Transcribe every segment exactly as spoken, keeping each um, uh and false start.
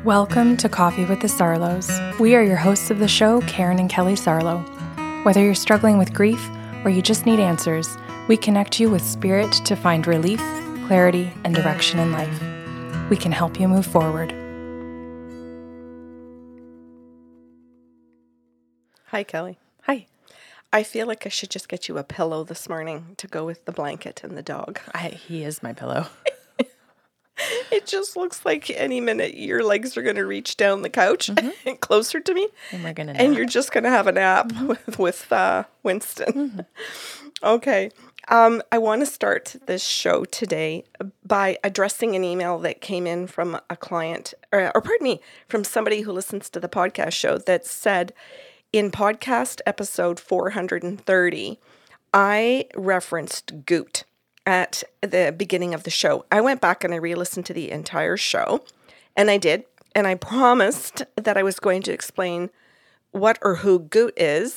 Welcome to Coffee with the Sarlos. We are your hosts of the show, Karen and Kelly Sarlo. Whether you're struggling with grief or you just need answers, we connect you with spirit to find relief, clarity, and direction in life. We can help you move forward. Hi, Kelly. Hi. I feel like I should just get you a pillow this morning to go with the blanket and the dog. I, he is my pillow. It just looks like any minute your legs are going to reach down the couch Mm-hmm. and closer to me. And we're gonna nap. And you're just going to have a nap Mm-hmm. with, with uh, Winston. Mm-hmm. Okay. Um, I want to start this show today by addressing an email that came in from a client, or, or pardon me, from somebody who listens to the podcast show that said, in podcast episode four hundred thirty, I referenced goot at the beginning of the show. I went back and I re-listened to the entire show, and I did, and I promised that I was going to explain what or who goot is,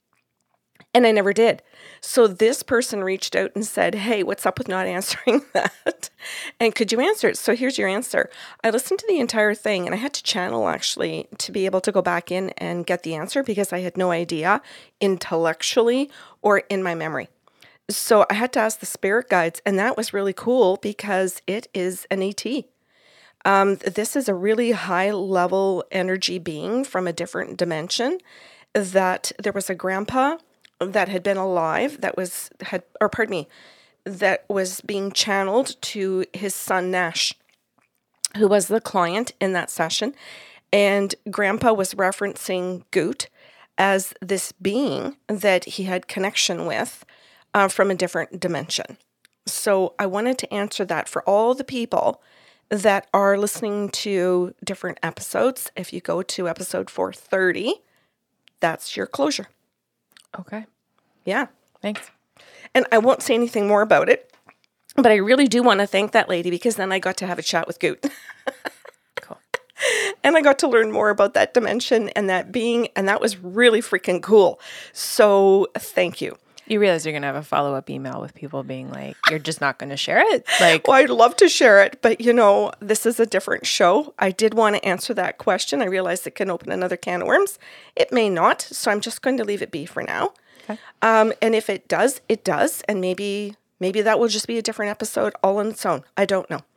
and I never did. So this person reached out and said, hey, what's up with not answering that? And could you answer it? So here's your answer. I listened to the entire thing, and I had to channel actually to be able to go back in and get the answer because I had no idea intellectually or in my memory. So I had to ask the spirit guides, and that was really cool because it is an E T. Um, this is a really high level energy being from a different dimension. That there was a grandpa that had been alive that was had, or pardon me, that was being channeled to his son Nash, who was the client in that session, and grandpa was referencing Goot as this being that he had connection with. Uh, from a different dimension. So I wanted to answer that for all the people that are listening to different episodes. If you go to episode four thirty, that's your closure. Okay. Yeah. Thanks. And I won't say anything more about it, but I really do want to thank that lady because then I got to have a chat with Goot. Cool. And I got to learn more about that dimension and that being, and that was really freaking cool. So thank you. You realize you're going to have a follow-up email with people being like, you're just not going to share it? Like, well, I'd love to share it, but you know, this is a different show. I did want to answer that question. I realized it can open another can of worms. It may not, so I'm just going to leave it be for now. Okay. Um, and if it does, it does. And maybe, maybe that will just be a different episode all on its own. I don't know.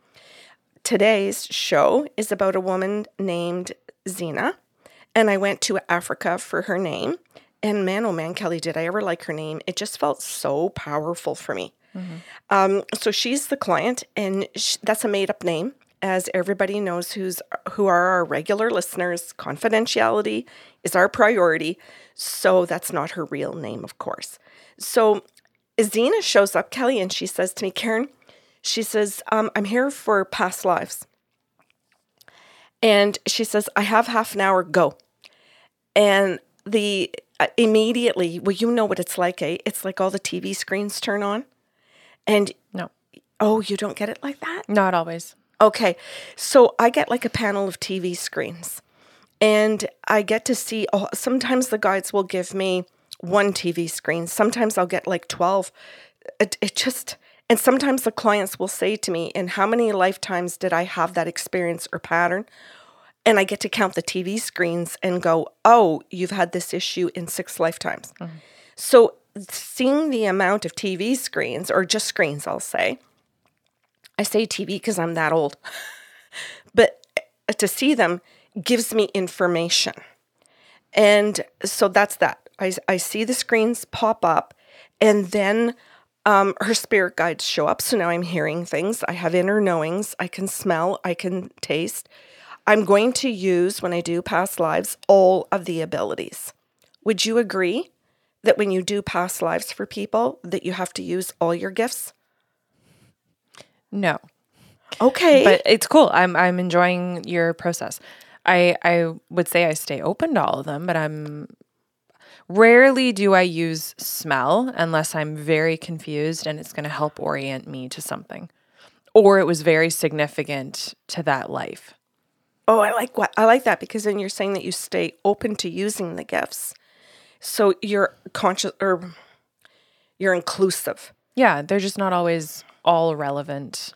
Today's show is about a woman named Zina, and I went to Africa for her name. And man, oh man, Kelly, did I ever like her name? It just felt so powerful for me. Mm-hmm. Um, so she's the client, and sh- that's a made-up name. As everybody knows who's who are our regular listeners, confidentiality is our priority. So that's not her real name, of course. So Zina shows up, Kelly, and she says to me, Karen, she says, um, I'm here for past lives. And she says, I have half an hour, go. And the... Uh, immediately, well, you know what it's like, eh? It's like all the T V screens turn on. And, no. Oh, you don't get it like that? Not always. Okay. So I get like a panel of T V screens. And I get to see, oh, sometimes the guides will give me one T V screen. Sometimes I'll get like twelve. It, it just, and sometimes the clients will say to me, in how many lifetimes did I have that experience or pattern? And I get to count the T V screens and go, oh, you've had this issue in six lifetimes. Mm-hmm. So seeing the amount of T V screens, or just screens, I'll say, I say T V because I'm that old, but to see them gives me information. And so that's that. I, I see the screens pop up, and then um, her spirit guides show up. So now I'm hearing things. I have inner knowings. I can smell. I can taste. I'm going to use, when I do past lives, all of the abilities. Would you agree that when you do past lives for people, that you have to use all your gifts? No. Okay. But it's cool. I'm I'm enjoying your process. I I would say I stay open to all of them, but I'm rarely do I use smell unless I'm very confused and it's going to help orient me to something, or it was very significant to that life. Oh, I like what I like that, because then you're saying that you stay open to using the gifts. So you're conscious, or you're inclusive. Yeah, they're just not always all relevant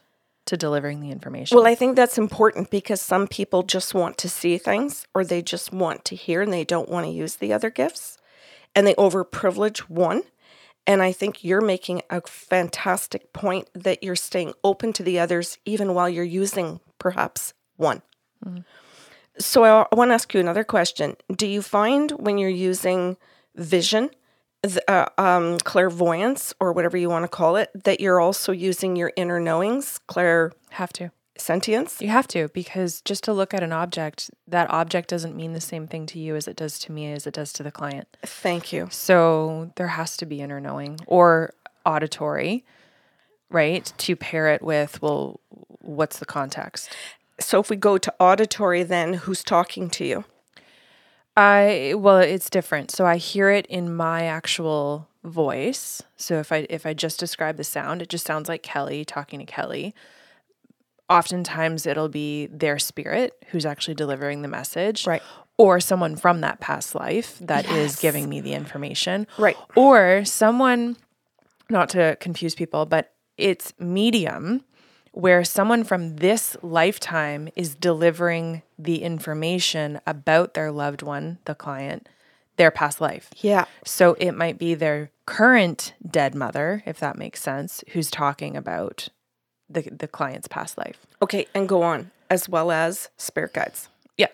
to delivering the information. Well, I think that's important because some people just want to see things or they just want to hear and they don't want to use the other gifts and they overprivilege one. And I think you're making a fantastic point that you're staying open to the others even while you're using perhaps one. Mm. So I, I want to ask you another question. Do you find when you're using vision, uh, um, clairvoyance, or whatever you want to call it, that you're also using your inner knowings, clair... Have to. Sentience? You have to, because just to look at an object, that object doesn't mean the same thing to you as it does to me, as it does to the client. Thank you. So there has to be inner knowing or auditory, right? To pair it with, well, what's the context? So if we go to auditory, then who's talking to you? I, well, it's different. So I hear it in my actual voice. So if I, if I just describe the sound, it just sounds like Kelly talking to Kelly. Oftentimes it'll be their spirit who's actually delivering the message. Right. Or someone from that past life that Yes. is giving me the information. Right. Or someone, not to confuse people, but it's medium where someone from this lifetime is delivering the information about their loved one, the client, their past life. Yeah. So it might be their current dead mother, if that makes sense, who's talking about the the client's past life. Okay, and go on, as well as spirit guides. Yeah.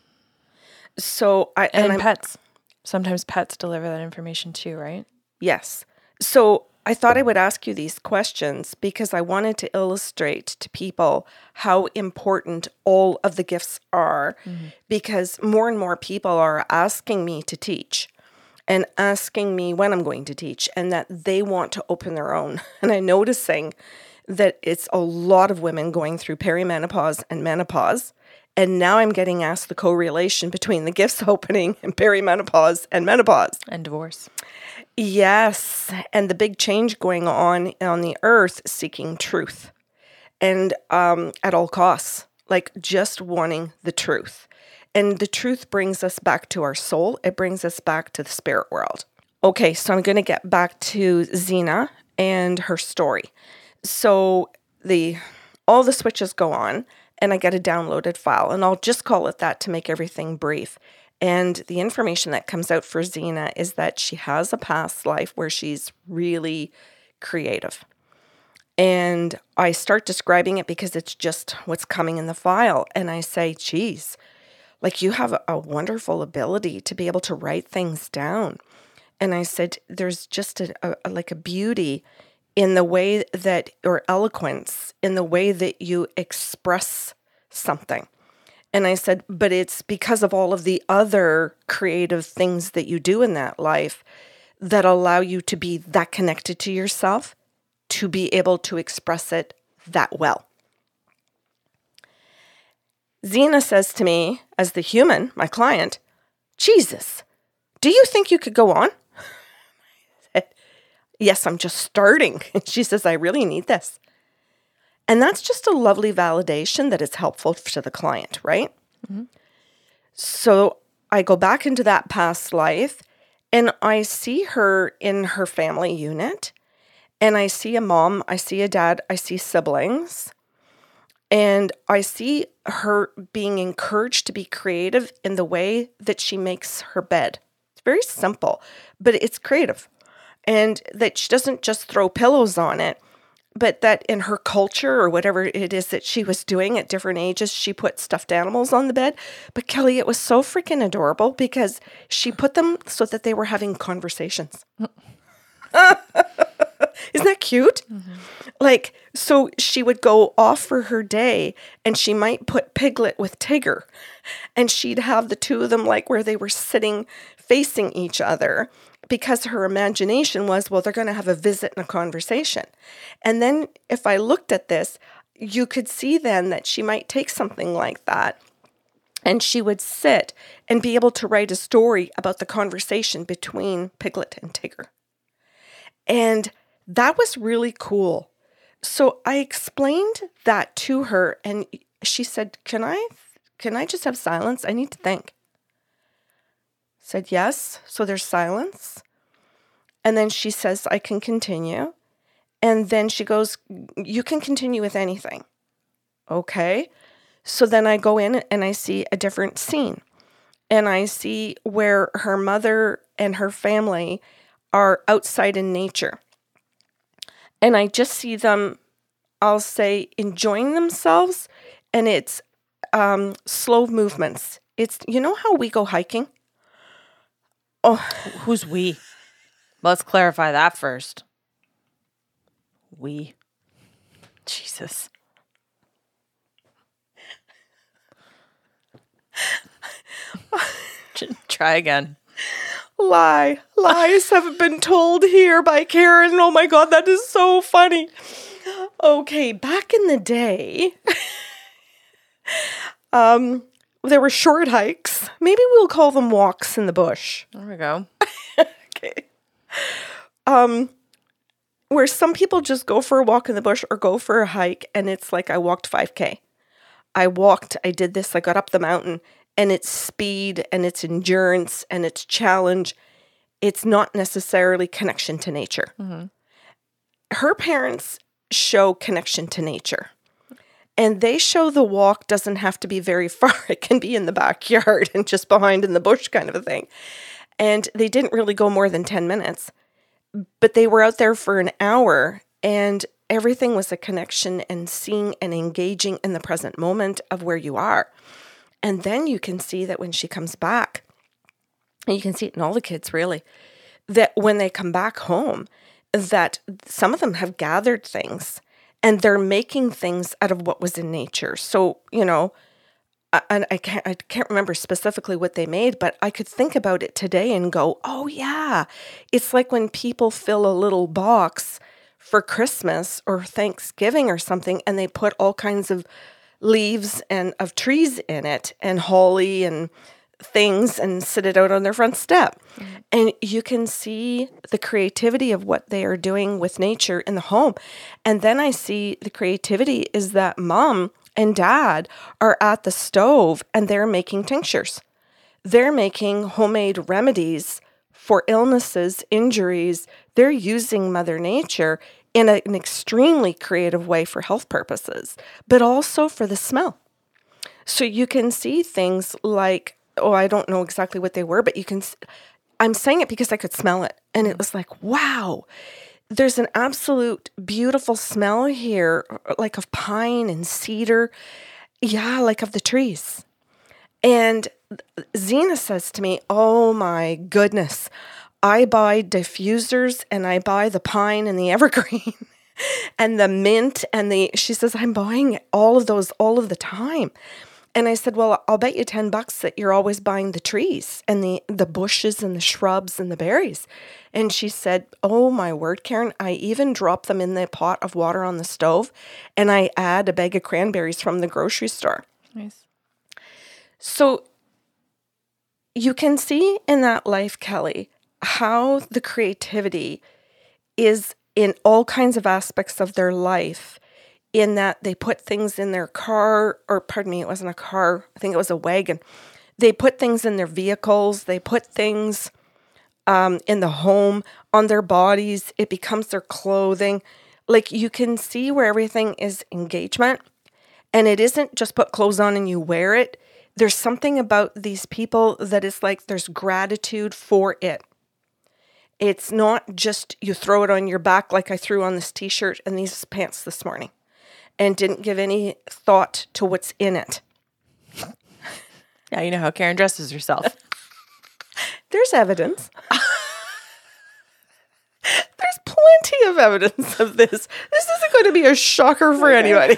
So I And, and pets. Sometimes pets deliver that information too, right? Yes. So I thought I would ask you these questions because I wanted to illustrate to people how important all of the gifts are, mm-hmm. because more and more people are asking me to teach and asking me when I'm going to teach and that they want to open their own. And I'm noticing that it's a lot of women going through perimenopause and menopause. And now I'm getting asked the correlation between the gifts opening and perimenopause and menopause. And divorce. Yes. And the big change going on on the earth, seeking truth. And um, at all costs, like just wanting the truth. And the truth brings us back to our soul. It brings us back to the spirit world. Okay, so I'm going to get back to Zena and her story. So the all the switches go on. And I get a downloaded file, and I'll just call it that to make everything brief. And the information that comes out for Zena is that she has a past life where she's really creative. And I start describing it because it's just what's coming in the file. And I say, geez, like you have a, a wonderful ability to be able to write things down. And I said, there's just a, a like a beauty in the way that, or eloquence, in the way that you express something. And I said, but it's because of all of the other creative things that you do in that life that allow you to be that connected to yourself, to be able to express it that well. Zena says to me, as the human, my client, Jesus, do you think you could go on? Yes, I'm just starting. She says, I really need this. And that's just a lovely validation that it's helpful to the client, right? Mm-hmm. So I go back into that past life and I see her in her family unit. And I see a mom, I see a dad, I see siblings. And I see her being encouraged to be creative in the way that she makes her bed. It's very simple, but it's creative. And that she doesn't just throw pillows on it, but that in her culture or whatever it is that she was doing at different ages, she put stuffed animals on the bed. But Kelly, it was so freaking adorable because she put them so that they were having conversations. Isn't that cute? Mm-hmm. Like, so she would go off for her day and she might put Piglet with Tigger and she'd have the two of them like where they were sitting facing each other. Because her imagination was, well, they're going to have a visit and a conversation. And then if I looked at this, you could see then that she might take something like that and she would sit and be able to write a story about the conversation between Piglet and Tigger. And that was really cool. So I explained that to her and she said, can I, can I just have silence? I need to think. Said yes. So there's silence. And then she says, I can continue. And then she goes, you can continue with anything. Okay. So then I go in and I see a different scene. And I see where her mother and her family are outside in nature. And I just see them, I'll say, enjoying themselves. And it's um, slow movements. It's, you know how we go hiking? Oh, who's we? Let's clarify that first. We. Jesus. Try again. Lie. Lies have been told here by Karen. Oh my God, that is so funny. Okay, back in the day, um, there were short hikes. Maybe we'll call them walks in the bush. There we go. Okay. Um, where some people just go for a walk in the bush or go for a hike, and it's like I walked five K. I walked, I did this, I got up the mountain, and it's speed and it's endurance and it's challenge. It's not necessarily connection to nature. Mm-hmm. Her parents show connection to nature. And they show the walk doesn't have to be very far. It can be in the backyard and just behind in the bush kind of a thing. And they didn't really go more than ten minutes. But they were out there for an hour, and everything was a connection and seeing and engaging in the present moment of where you are. And then you can see that when she comes back, and you can see it in all the kids really, that when they come back home, that some of them have gathered things and they're making things out of what was in nature. So, you know, and I can't, I can't remember specifically what they made, but I could think about it today and go, oh yeah, it's like when people fill a little box for Christmas or Thanksgiving or something, and they put all kinds of leaves and of trees in it and holly and things and sit it out on their front step. Mm-hmm. And you can see the creativity of what they are doing with nature in the home. And then I see the creativity is that mom and dad are at the stove and they're making tinctures. They're making homemade remedies for illnesses, injuries. They're using Mother Nature in a, an extremely creative way for health purposes, but also for the smell. So you can see things like, oh, I don't know exactly what they were, but you can, I'm saying it because I could smell it. And it was like, wow, there's an absolute beautiful smell here, like of pine and cedar. Yeah, like of the trees. And Zena says to me, oh my goodness, I buy diffusers and I buy the pine and the evergreen and the mint and the, she says, I'm buying all of those all of the time. And I said, well, I'll bet you ten bucks that you're always buying the trees and the, the bushes and the shrubs and the berries. And she said, oh my word, Karen, I even drop them in the pot of water on the stove and I add a bag of cranberries from the grocery store. Nice. So you can see in that life, Kelly, how the creativity is in all kinds of aspects of their life, in that they put things in their car, or pardon me, it wasn't a car, I think it was a wagon. They put things in their vehicles, they put things um, in the home, on their bodies, it becomes their clothing. Like you can see where everything is engagement, and it isn't just put clothes on and you wear it. There's something about these people that is like there's gratitude for it. It's not just you throw it on your back like I threw on this t-shirt and these pants this morning and didn't give any thought to what's in it. Yeah, you know how Karen dresses herself. There's evidence. There's plenty of evidence of this. This isn't going to be a shocker for okay. anybody.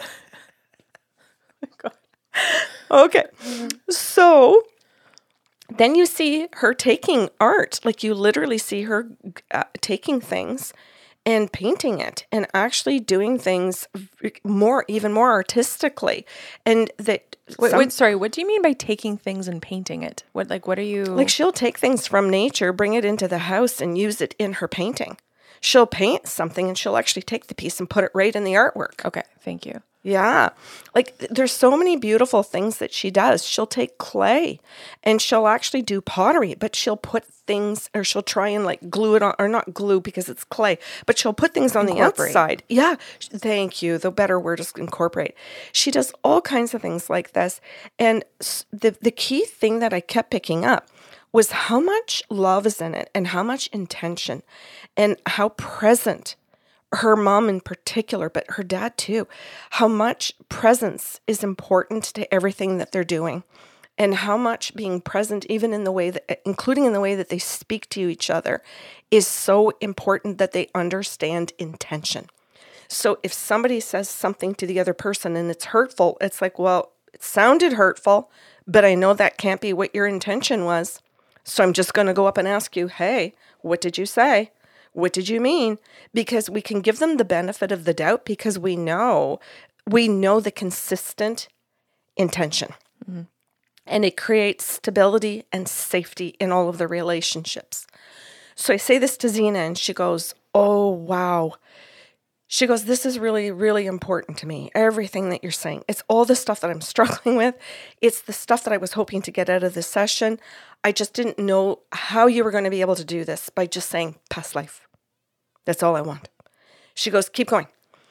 Okay. So then you see her taking art, like you literally see her uh, taking things and painting it and actually doing things more, even more artistically. And that, wait, some, wait, sorry, what do you mean by taking things and painting it? What, like, what are you? Like she'll take things from nature, bring it into the house and use it in her painting. She'll paint something and she'll actually take the piece and put it right in the artwork. Okay. Thank you. Yeah. Like th- there's so many beautiful things that she does. She'll take clay and she'll actually do pottery, but she'll put things or she'll try and like glue it on, or not glue because it's clay, but she'll put things on Incorporate. the outside. Yeah. sh- Thank you. The better word is incorporate. She does all kinds of things like this. And s- the, the key thing that I kept picking up was how much love is in it and how much intention and how present her mom in particular, but her dad too, how much presence is important to everything that they're doing and how much being present, even in the way that, including in the way that they speak to each other, is so important that they understand intention. So if somebody says something to the other person and it's hurtful, it's like, well, it sounded hurtful, but I know that can't be what your intention was. So I'm just going to go up and ask you, hey, what did you say? What did you mean? Because we can give them the benefit of the doubt because we know, we know the consistent intention. Mm-hmm. And it creates stability and safety in all of the relationships. So I say this to Zena and she goes, oh, wow. She goes, this is really, really important to me. Everything that you're saying. It's all the stuff that I'm struggling with. It's the stuff that I was hoping to get out of this session. I just didn't know how you were going to be able to do this by just saying past life. That's all I want. She goes, keep going.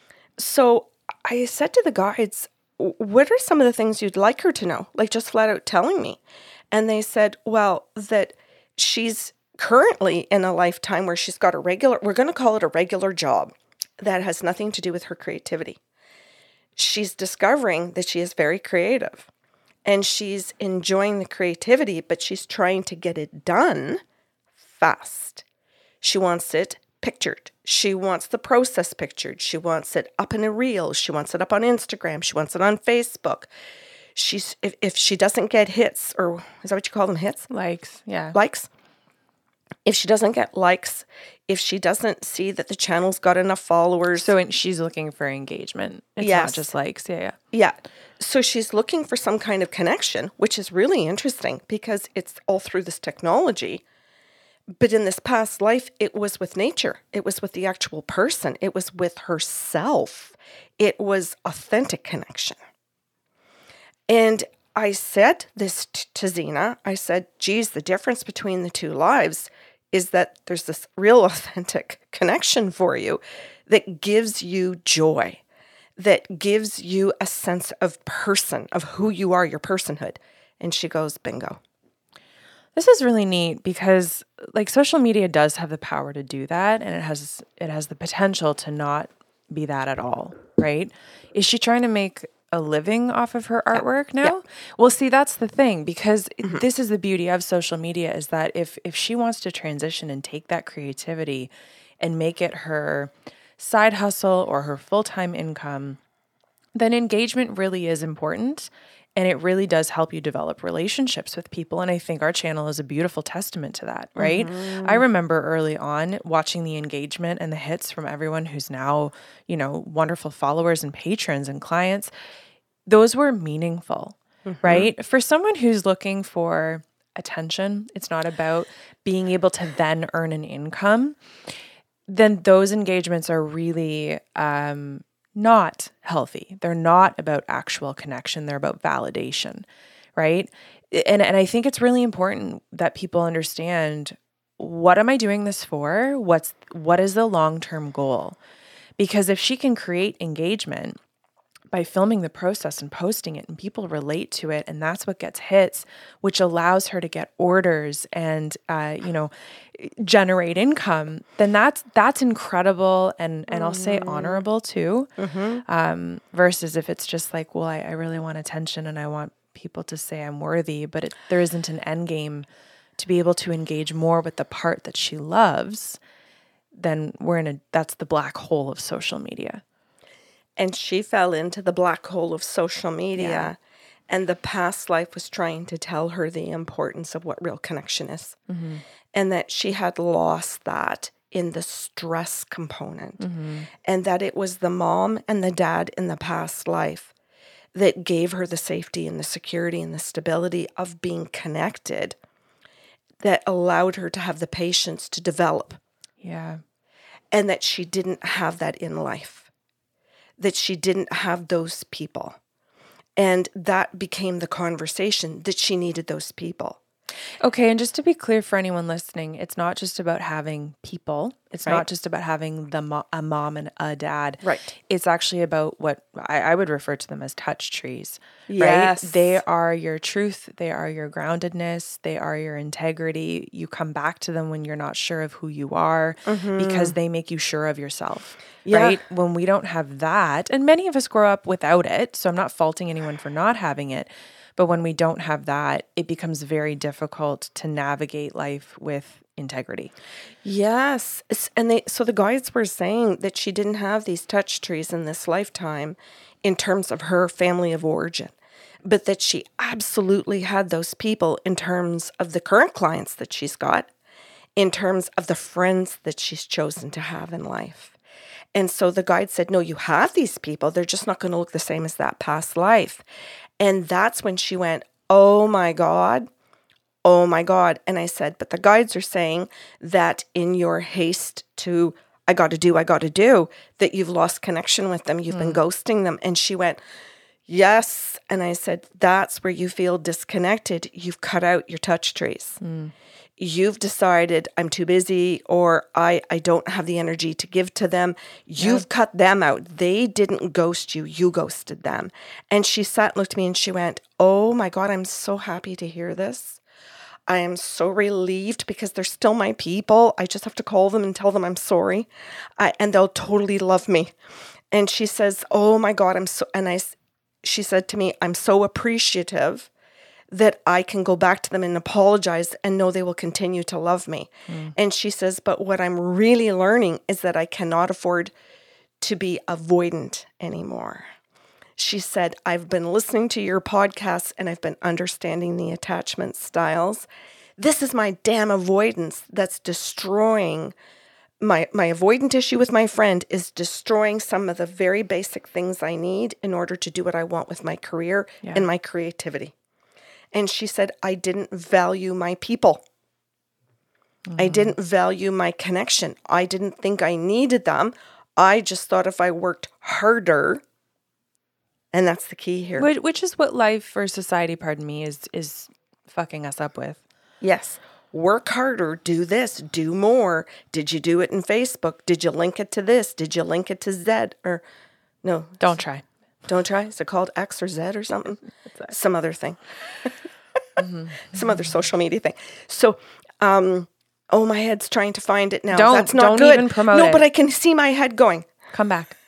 So I said to the guides, what are some of the things you'd like her to know? Like just flat out telling me. And they said, well, that she's currently in a lifetime where she's got a regular, we're going to call it a regular job that has nothing to do with her creativity. She's discovering that she is very creative and she's enjoying the creativity, but she's trying to get it done fast. She wants it pictured. She wants the process pictured. She wants it up in a reel. She wants it up on Instagram. She wants it on Facebook. She's if, if she doesn't get hits, or is that what you call them, hits? Likes, yeah. Likes. If she doesn't get likes, if she doesn't see that the channel's got enough followers. So in, she's looking for engagement. It's Yes. not just likes. Yeah, yeah. Yeah. So she's looking for some kind of connection, which is really interesting because it's all through this technology. But in this past life, it was with nature. It was with the actual person. It was with herself. It was authentic connection. And I said this t- to Zena. I said, geez, the difference between the two lives is that there's this real authentic connection for you that gives you joy, that gives you a sense of person, of who you are, your personhood. And she goes, bingo. This is really neat because like social media does have the power to do that, and it has it has the potential to not be that at all, right? Is she trying to make a living off of her artwork now? Yeah. Well, see, that's the thing, because mm-hmm. this is the beauty of social media, is that if if she wants to transition and take that creativity and make it her side hustle or her full-time income, then engagement really is important. And it really does help you develop relationships with people. And I think our channel is a beautiful testament to that, right? Mm-hmm. I remember early on watching the engagement and the hits from everyone who's now, you know, wonderful followers and patrons and clients. Those were meaningful, mm-hmm. right? For someone who's looking for attention, it's not about being able to then earn an income. Then those engagements are really, um, not healthy. They're not about actual connection. They're about validation, right? And and I think it's really important that people understand, what am I doing this for? What's what is the long-term goal? Because if she can create engagement by filming the process and posting it, and people relate to it, and that's what gets hits, which allows her to get orders and uh, you know, generate income, then that's that's incredible and and mm-hmm. I'll say honorable too. Mm-hmm. Um, versus if it's just like, well, I, I really want attention and I want people to say I'm worthy, but it, there isn't an end game to be able to engage more with the part that she loves, then we're in a that's the black hole of social media. And she fell into the black hole of social media. Yeah. And the past life was trying to tell her the importance of what real connection is. Mm-hmm. And that she had lost that in the stress component. Mm-hmm. And that it was the mom and the dad in the past life that gave her the safety and the security and the stability of being connected, that allowed her to have the patience to develop. Yeah. And that she didn't have that in life. that she didn't have those people. And that became the conversation, that she needed those people. Okay, and just to be clear for anyone listening, it's not just about having people. It's Right. not just about having the mo- a mom and a dad. Right. It's actually about what I, I would refer to them as touch trees. Yes. Right? They are your truth. They are your groundedness. They are your integrity. You come back to them when you're not sure of who you are because they make you sure of yourself. Yeah. Right? When we don't have that, and many of us grow up without it, so I'm not faulting anyone for not having it. But when we don't have that, it becomes very difficult to navigate life with integrity. Yes. It's- And they so the guides were saying that she didn't have these touch trees in this lifetime in terms of her family of origin, but that she absolutely had those people in terms of the current clients that she's got, in terms of the friends that she's chosen to have in life. And so the guide said, no, you have these people. They're just not going to look the same as that past life. And that's when she went, oh my God, oh my God. And I said, but the guides are saying that in your haste to, I got to do, I got to do, that you've lost connection with them. You've been ghosting them. And she went, yes. And I said, that's where you feel disconnected. You've cut out your touch trees. You've decided I'm too busy, or I, I don't have the energy to give to them. You've yeah. cut them out. They didn't ghost you. You ghosted them. And she sat and looked at me and she went, oh my God, I'm so happy to hear this. I am so relieved because they're still my people. I just have to call them and tell them I'm sorry. I, and they'll totally love me. And she says, oh my God, I'm so, and I, she said to me, I'm so appreciative that I can go back to them and apologize and know they will continue to love me. Mm. And she says, but what I'm really learning is that I cannot afford to be avoidant anymore. She said, I've been listening to your podcasts and I've been understanding the attachment styles. This is my damn avoidance that's destroying my, my avoidant issue with my friend is destroying some of the very basic things I need in order to do what I want with my career yeah. and my creativity. And she said, I didn't value my people. Mm-hmm. I didn't value my connection. I didn't think I needed them. I just thought if I worked harder, and that's the key here. Which, which is what life or society, pardon me, is is fucking us up with. Yes. Work harder, do this, do more. Did you do it in Facebook? Did you link it to this? Did you link it to Z? Or no. Don't try. Don't try. Is it called X or Z or something? Some other thing. mm-hmm. Some other social media thing. So, um, oh, my head's trying to find it now. Don't, That's not don't good. even promote no, it. but I can see my head going. Come back.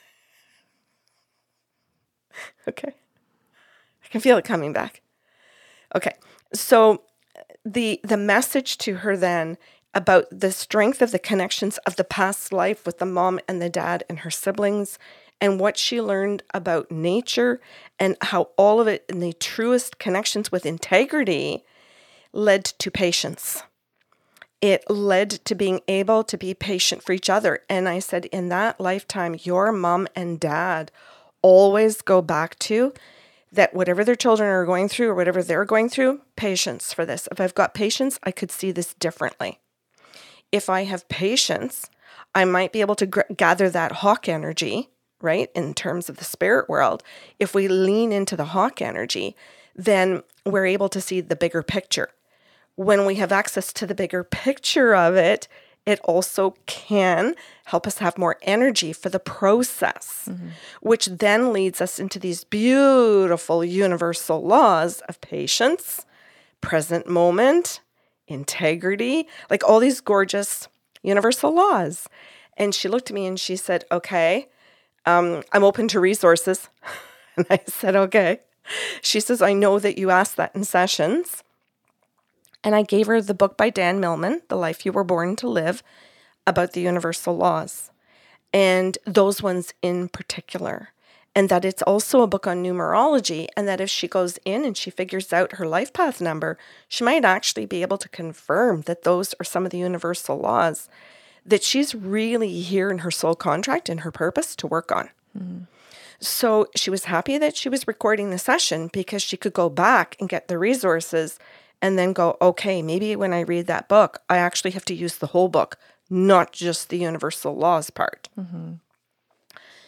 Okay. I can feel it coming back. Okay. So the the message to her then about the strength of the connections of the past life with the mom and the dad and her siblings, and what she learned about nature and how all of it in the truest connections with integrity led to patience. It led to being able to be patient for each other. And I said, in that lifetime, your mom and dad always go back to that whatever their children are going through or whatever they're going through, patience for this. If I've got patience, I could see this differently. If I have patience, I might be able to gr- gather that hawk energy, right? In terms of the spirit world, if we lean into the hawk energy, then we're able to see the bigger picture. When we have access to the bigger picture of it, it also can help us have more energy for the process, mm-hmm. which then leads us into these beautiful universal laws of patience, present moment, integrity, like all these gorgeous universal laws. And she looked at me and she said, okay, Um, I'm open to resources. And I said, okay. She says, I know that you asked that in sessions. And I gave her the book by Dan Millman, The Life You Were Born to Live, about the universal laws. And those ones in particular. And that it's also a book on numerology. And that if she goes in and she figures out her life path number, she might actually be able to confirm that those are some of the universal laws that she's really here in her soul contract and her purpose to work on. Mm. So she was happy that she was recording the session because she could go back and get the resources and then go, okay, maybe when I read that book, I actually have to use the whole book, not just the universal laws part. Mm-hmm.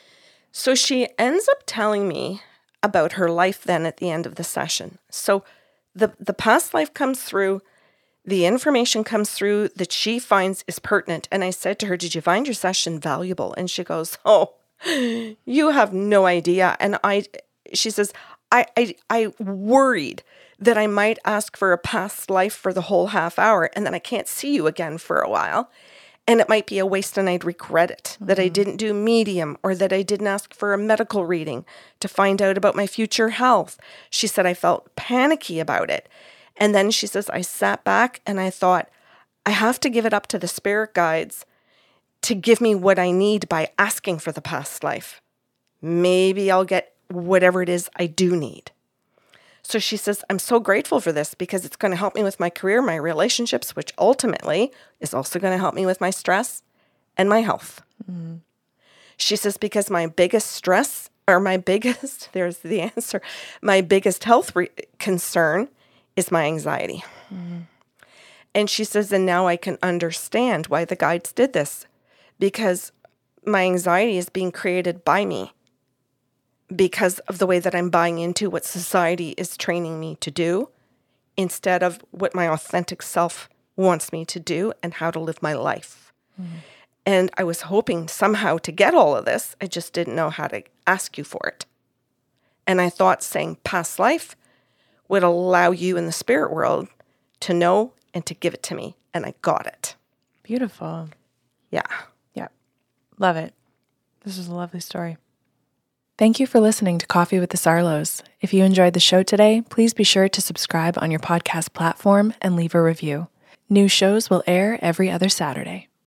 So she ends up telling me about her life then at the end of the session. So the, the past life comes through, the information comes through that she finds is pertinent. And I said to her, did you find your session valuable? And she goes, oh, you have no idea. And I, she says, I, I, I worried that I might ask for a past life for the whole half hour and then I can't see you again for a while. And it might be a waste and I'd regret it, mm-hmm. that I didn't do medium or that I didn't ask for a medical reading to find out about my future health. She said, I felt panicky about it. And then she says, I sat back and I thought, I have to give it up to the spirit guides to give me what I need by asking for the past life. Maybe I'll get whatever it is I do need. So she says, I'm so grateful for this because it's going to help me with my career, my relationships, which ultimately is also going to help me with my stress and my health. Mm-hmm. She says, because my biggest stress or my biggest, there's the answer, my biggest health re- concern is my anxiety. Mm-hmm. And she says, and now I can understand why the guides did this because my anxiety is being created by me. Because of the way that I'm buying into what society is training me to do instead of what my authentic self wants me to do and how to live my life. Mm-hmm. And I was hoping somehow to get all of this. I just didn't know how to ask you for it. And I thought saying past life would allow you in the spirit world to know and to give it to me. And I got it. Beautiful. Yeah. Yeah. Love it. This is a lovely story. Thank you for listening to Coffee with the Sarlos. If you enjoyed the show today, please be sure to subscribe on your podcast platform and leave a review. New shows will air every other Saturday.